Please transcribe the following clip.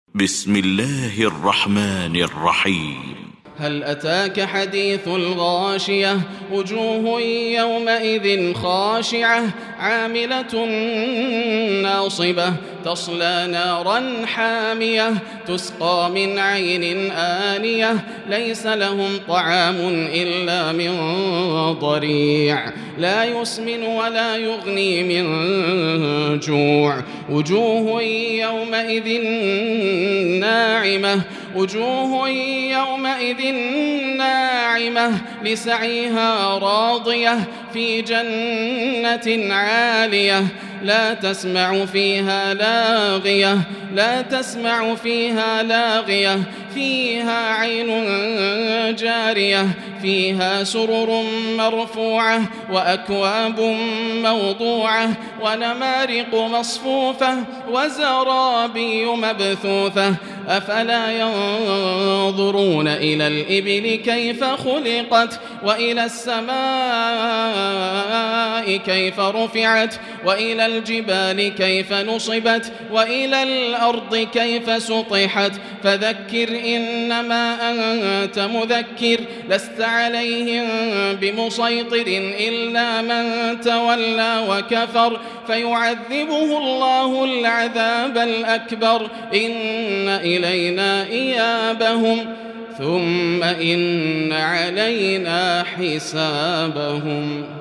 بسم الله الرحمن الرحيم. هل أتاك حديث الغاشية وجوه يومئذ خاشعة عاملة ناصبة تصلى نارا حامية تسقى من عين آنية ليس لهم طعام إلا من ضريع لا يسمن ولا يغني من جوع وجوه يومئذ ناعمة ناعمة لسعيها راضية في جنة عالية لا تسمع فيها لاغية فيها عين جارية فيها سرر مرفوعة وأكواب موضوعة ونمارق مصفوفة وزرابي مبثوثة أفلا ينظرون إلى الإبل كيف خلقت وإلى السماء كيف رفعت وإلى الجبال كيف نصبت وإلى الأرض كيف سطحت فذكر إنما أنت مذكر لست عليهم بمسيطر إلا من تولى وكفر فيعذبه الله العذاب الأكبر إن إلينا إيابهم ثم إن علينا حسابهم.